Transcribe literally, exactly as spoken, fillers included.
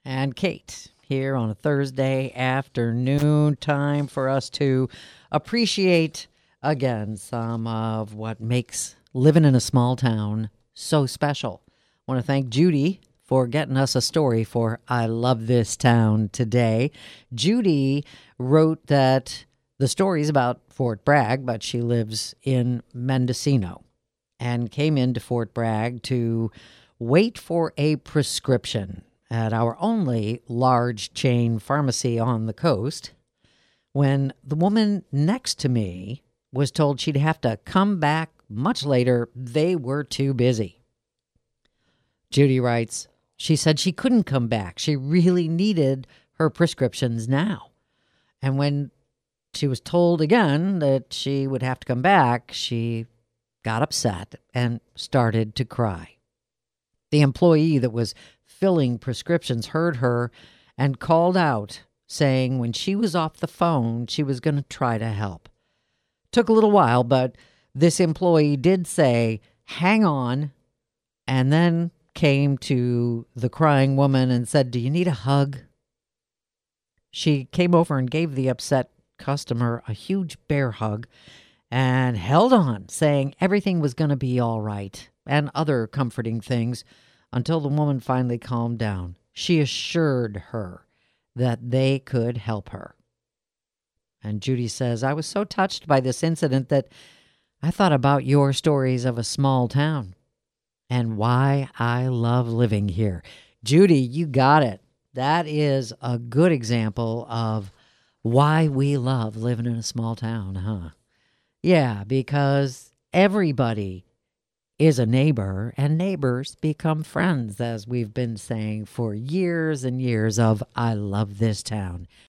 and Kate here on a Thursday afternoon. Time for us to appreciate again some of what makes living in a small town so special. I want to thank Judy for getting us a story for I Love This Town today. Judy wrote that the story's about Fort Bragg, but she lives in Mendocino and came into Fort Bragg to wait for a prescription at our only large chain pharmacy on the coast when the woman next to me was told she'd have to come back much later. They were too busy. Judy writes, she said she couldn't come back. She really needed her prescriptions now. And when she was told again that she would have to come back, she got upset and started to cry. The employee that was filling prescriptions heard her and called out, saying when she was off the phone, she was going to try to help. Took a little while, but this employee did say, hang on, and then came to the crying woman and said, do you need a hug? She came over and gave the upset customer a huge bear hug and held on, saying everything was going to be all right and other comforting things until the woman finally calmed down. She assured her that they could help her. And Judy says, I was so touched by this incident that I thought about your stories of a small town and why I love living here. Judy, you got it. That is a good example of why we love living in a small town, huh? Yeah, because everybody is a neighbor, and neighbors become friends, as we've been saying for years and years of I Love This Town.